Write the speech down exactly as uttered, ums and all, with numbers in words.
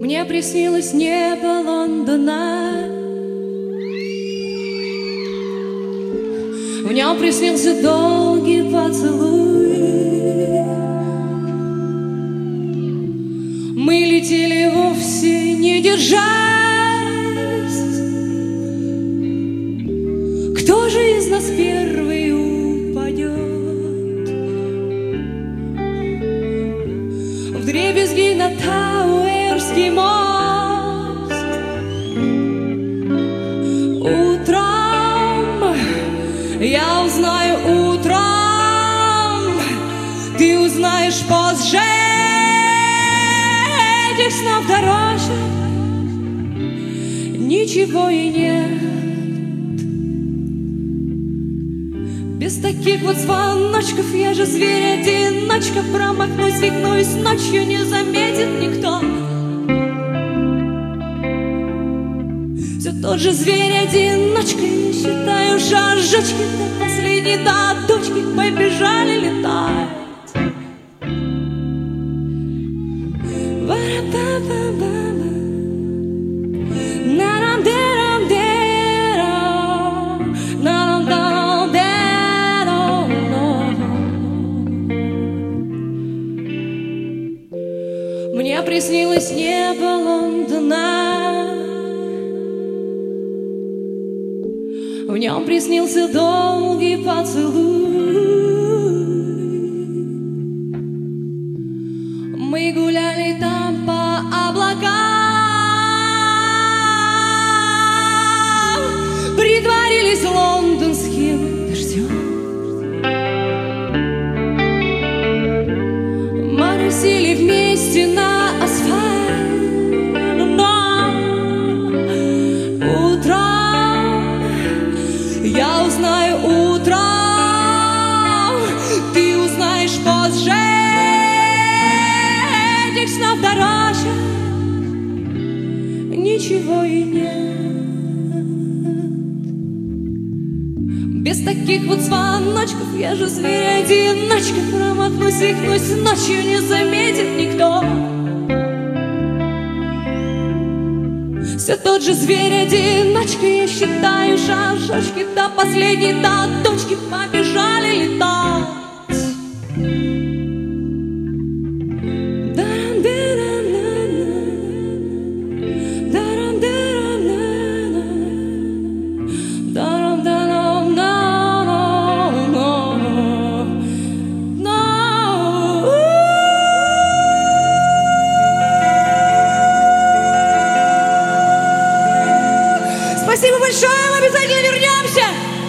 Мне приснилось небо Лондона, в нем приснился долгий поцелуй. Мы летели вовсе не держась. Кто же из нас первый упадет? Вдребезги на Тауэрский мост. Утром я узнаю, утром ты узнаешь позже. Этих снов дороже ничего и нет. Без таких вот звоночков я же зверь-одиночка. Промахнусь, свихнусь, ночью не заметит никто. Все тот же зверь-одиночка. Я считаю шажочки до последней, до тучки. Побежали летать. Мне приснилось небо Лондона, в нем приснился долгий поцелуй. Мы гуляли там по облакам, притворились лондонским дождем. Моросили вместе на асфальт, но утром я узнаю, утром ты узнаешь позже. Этих снов дороже ничего и нет. Без таких вот звоночков я же зверь-одиночка. Промахнусь, свихнусь, ночью не заметит никто. Все тот же зверь-одиночка. Я считаю шажочки до последней, до точки. Побежали летать. Спасибо большое, мы обязательно вернемся!